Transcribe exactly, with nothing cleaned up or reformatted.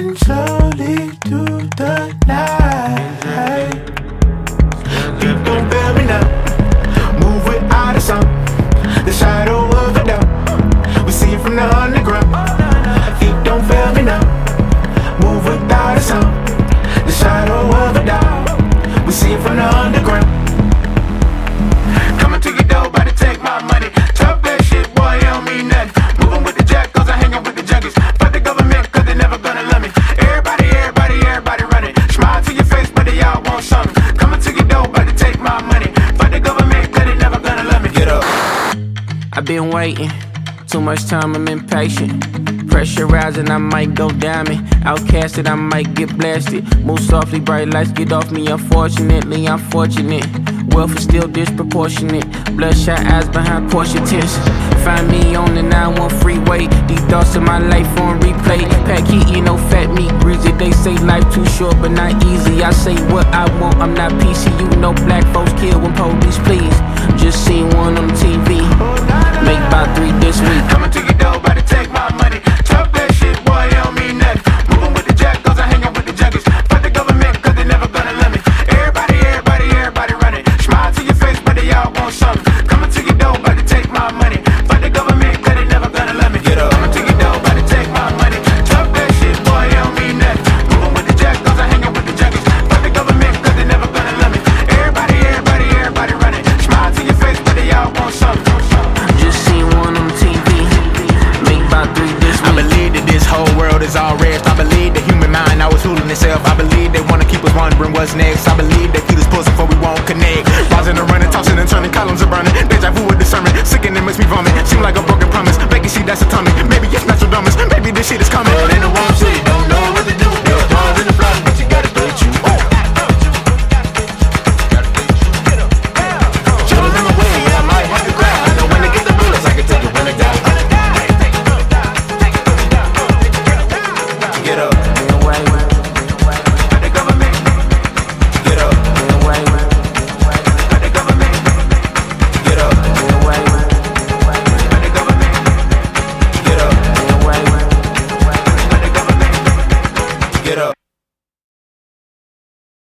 Moving slowly through the night. Feet don't fail me now. Move without a sound. The shadow of a doubt. We see it from the underground. Feet don't fail me now. Move without a sound. The shadow of a doubt. We see it from the underground. Coming to your door, about to take my money. Talk that shit, boy, it don't mean nothing. Moving with the jack, cause I hang out with the junkies. Fuck the government, cause they never gonna love me. Everybody, everybody, everybody running. Smile to your face, but they all want something. Coming to your door, about to take my money. Fuck the government, cause they never gonna love me. Get up. I've been waiting, too much time, I'm impatient. Pressurizing, I might go diamond. Outcasted, I might get blasted. Move softly, bright lights get off me. Unfortunately, I'm fortunate. Wealth is still disproportionate. Bloodshot eyes behind Porsche tints. Find me on the nine one freeway. Deep thoughts of my life on replay. Pack heat, you know, fat meat, greasy. They say life too short, but not easy. I say what I want, I'm not P C. You know black folks kill when police please. Just seen one on the T V. Make about three this week. Coming to your door, about to take my money. Talk that shit, boy, it don't mean nothing. Moving with the jack, cause I hang out with the junkies. Fuck the government, cause they never gonna love me. Everybody, everybody, everybody running. Smile to your face, but they all want something. Coming to your door, about to take my money. Fuck the government, cause they never gonna love me. Get up. Coming to your door, about to take my money. Talk that shit, boy, it don't mean nothing. Moving with the jack, cause I hang out with the junkies. Fuck the government, cause they never gonna love me. Everybody, everybody, everybody running. Smile to your face, but they all want something. Just seen one on T V. Make about three this week. I believe that this whole world is all rest. I believe the human mind always fooling itself. I believe they wanna keep us wondering what's next. I believe they keep us pulsing before we won't connect. Rising and running, tossing and turning, columns are burning. Deja vu with discernment, sick and it makes me vomit. Seem like a broken promise. Vacancy, that's atomic. Maybe it's natural dumbness. Maybe this shit is coming. But in the wrong city, don't